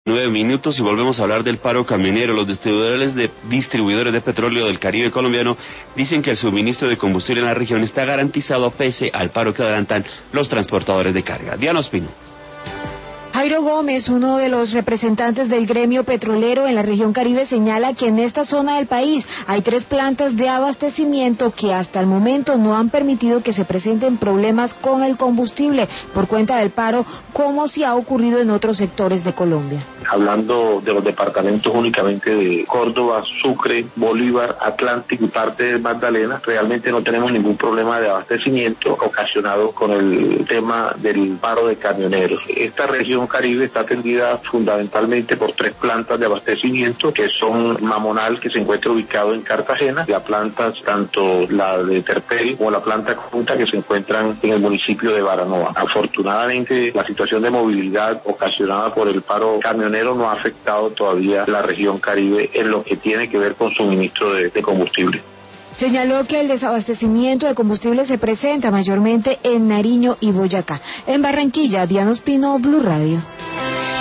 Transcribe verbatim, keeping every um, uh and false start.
Nueve minutos y volvemos a hablar del paro camionero. Los distribuidores de, distribuidores de petróleo del Caribe colombiano dicen que el suministro de combustible en la región está garantizado pese al paro que adelantan los transportadores de carga. Diana Ospino. Jairo Gómez, uno de los representantes del gremio petrolero en la región Caribe, señala que en esta zona del país hay tres plantas de abastecimiento que hasta el momento no han permitido que se presenten problemas con el combustible por cuenta del paro, como si ha ocurrido en otros sectores de Colombia. Hablando de los departamentos únicamente de Córdoba, Sucre, Bolívar, Atlántico y parte de Magdalena, realmente no tenemos ningún problema de abastecimiento ocasionado con el tema del paro de camioneros. Esta región Caribe está atendida fundamentalmente por tres plantas de abastecimiento, que son Mamonal, que se encuentra ubicado en Cartagena, la planta tanto la de Terpel como la planta conjunta que se encuentran en el municipio de Baranoa. Afortunadamente, la situación de movilidad ocasionada por el paro camionero no ha afectado todavía la región Caribe en lo que tiene que ver con suministro de, de combustible. Señaló que el desabastecimiento de combustible se presenta mayormente en Nariño y Boyacá. En Barranquilla, Diana Ospino, Blue Radio.